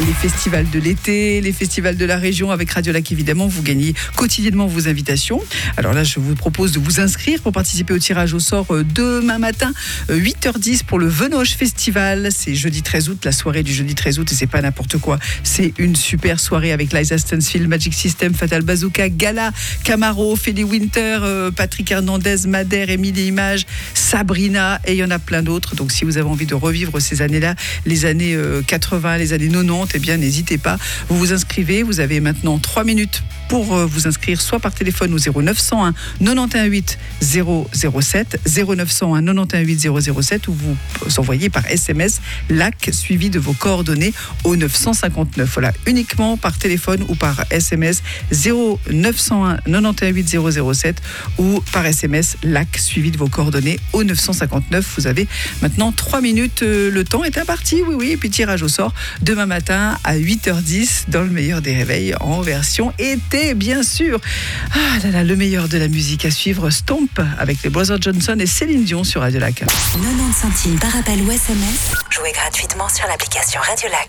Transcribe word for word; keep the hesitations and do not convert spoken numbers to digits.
les festivals de l'été, les festivals de la région avec Radio Lac évidemment. Vous gagnez quotidiennement vos invitations. Alors là, je vous propose de vous inscrire pour participer au tirage au sort demain matin, huit heures dix pour le Venoche Festival. C'est jeudi treize août, la soirée du jeudi treize août, et c'est pas n'importe quoi. C'est une super soirée avec Liza Stansfield, Magic System, Fatal Bazooka, Gala, Camaro, Feli Winter, euh, Patrick Hernandez, Madère, Émilie Image, Sabrina, et il y en a plein d'autres. Donc si vous avez envie de revivre ces années-là, les années euh, quatre-vingts, les années quatre-vingt-dix, eh bien n'hésitez pas. Vous vous inscrivez, vous avez maintenant trois minutes pour euh, vous inscrire, soit par téléphone au zéro neuf cent un quatre-vingt-onze huit zéro zéro sept, zéro neuf cent un quatre-vingt-onze huit zéro zéro sept, ou vous envoyez par S M S L A C suivi de vos coordonnées au neuf cent cinquante-neuf. Voilà, uniquement par téléphone ou par S M S zéro neuf cent un quatre-vingt-onze huit zéro zéro sept ou par S M S L A C suivi de vos coordonnées au neuf cent cinquante-neuf. Vous avez maintenant trois minutes, le temps est imparti, oui oui, et puis tirage au sort demain matin à huit heures dix dans le meilleur des réveils en version été, bien sûr. Ah là là, le meilleur de la musique à suivre, Stomp avec les Brothers Johnson et Céline Dion sur Radio Lac. quatre-vingt-dix centimes par appel ou S M S. Jouez gratuitement sur l'application Radio Lac.